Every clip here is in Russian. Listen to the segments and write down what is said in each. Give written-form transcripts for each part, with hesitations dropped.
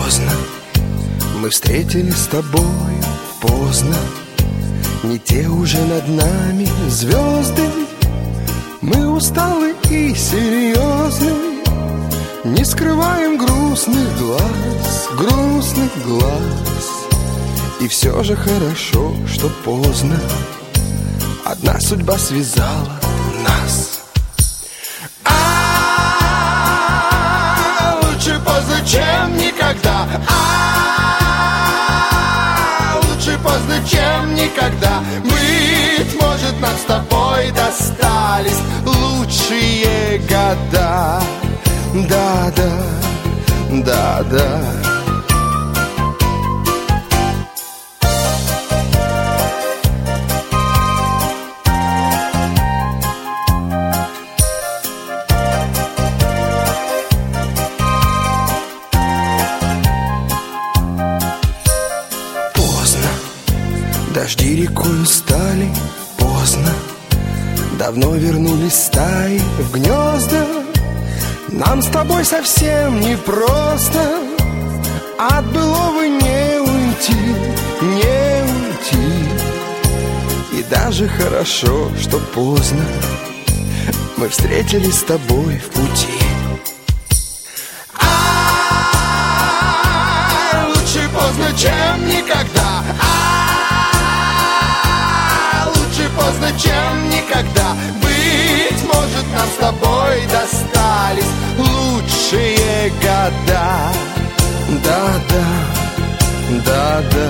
Поздно мы встретились с тобой, поздно. Не те уже над нами звезды. Мы усталы и серьезны, не скрываем грустных глаз, грустных глаз. И все же хорошо, что поздно. Одна судьба связала нас. Лучше поздно, чем никогда. Лучше поздно, чем никогда. Быть может, нам с тобой достались лучшие года. Да-да, да-да. Дожди рекою стали, поздно. Давно вернулись стаи в гнезда. Нам с тобой совсем непросто от былого не уйти, не уйти. И даже хорошо, что поздно мы встретились с тобой в пути. Лучше поздно, чем никогда. Поздно, чем никогда. Быть может, нам с тобой достались лучшие года. Да-да, да-да.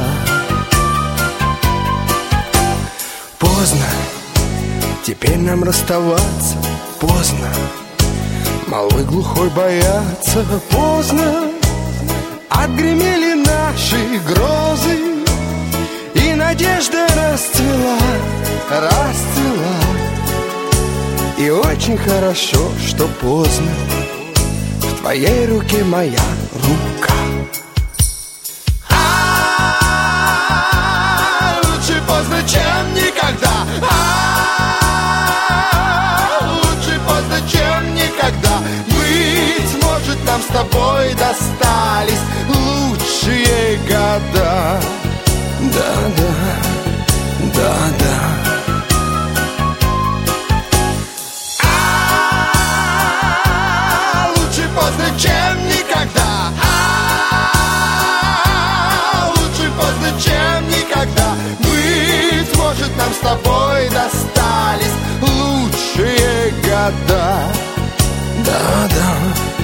Поздно, теперь нам расставаться. Поздно, малой глухой бояться. Поздно, отгремели наши грозы, и надежда расцвела, расцвела. И очень хорошо, что поздно. В твоей руке моя рука. Лучше поздно, чем никогда. Лучше поздно, чем никогда. Быть может, нам с тобой достались лучшие года. Да-да, да-да. Лучше поздно, чем никогда. Лучше поздно, чем никогда. Быть может, нам с тобой достались лучшие года. Да-да.